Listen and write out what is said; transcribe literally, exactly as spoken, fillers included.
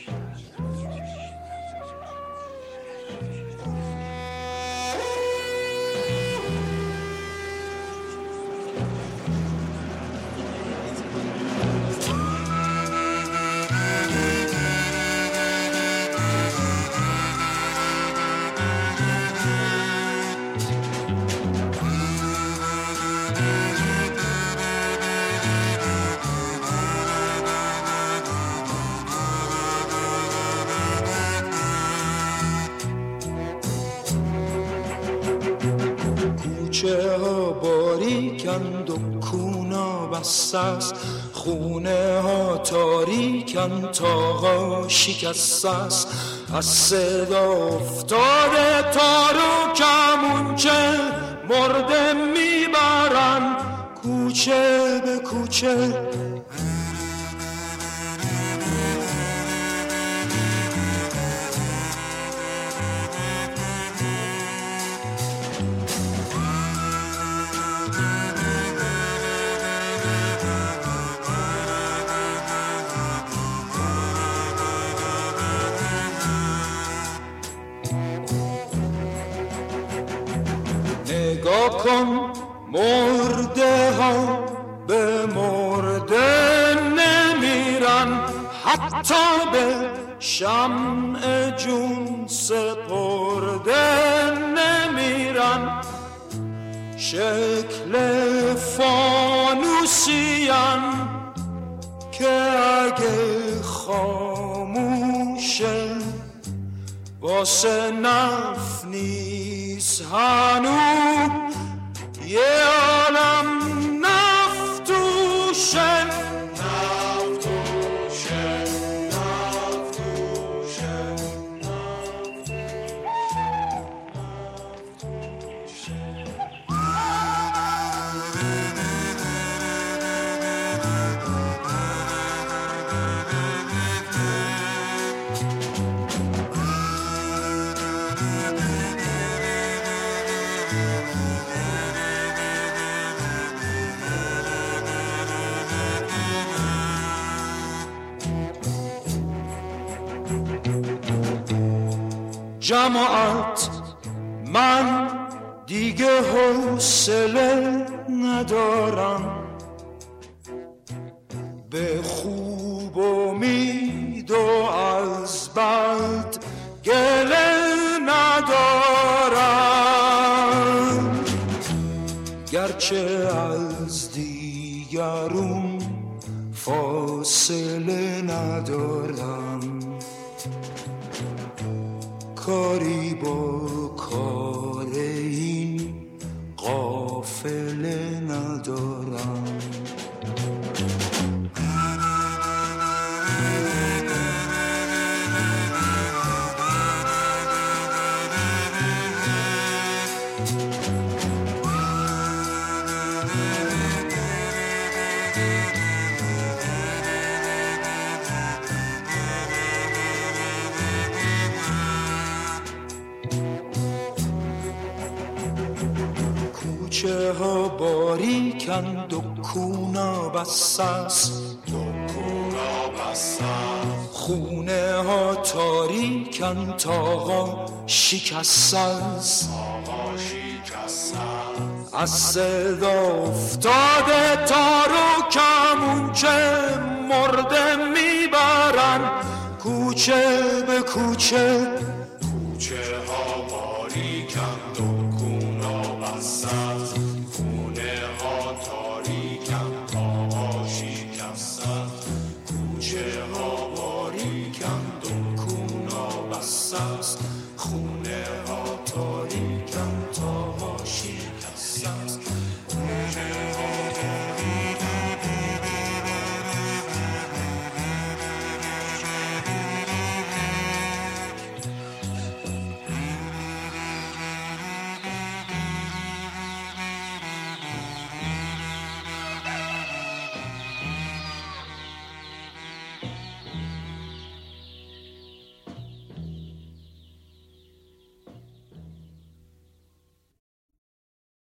کوچه ها باریکند و کونا بسته است، خونه ها تاریکند، تاقا شکسته است. از صدا افتاده تار و کمونچه مرده میبرن کوچه به کوچه. نگاه کن مرده ها به مرده نمیرن، حتی به شمع جون سپرده نمیرن. شکل فانوسیان که اگه خاموشه واسه نف نیست هنو یه عالم نفتوشه. نفتوشه نفتوشه جماعت من دیگه حوصله ندارم، به خوب امید و از بد گله ندارم. گرچه از دیگرون فاصله ندارم، کاری با کار این قافله ندارم. کوچه ها باریکند و کونا بسته است، خونه ها تاریکند، تاقا شکسته است. از صدا افتاده تار و کمونچه مرده میبرن کوچه به کوچه. کوچه ها باریکند و کونا بسته است، خونه ها تاریکند، تاقا شکسته است. کوچه ها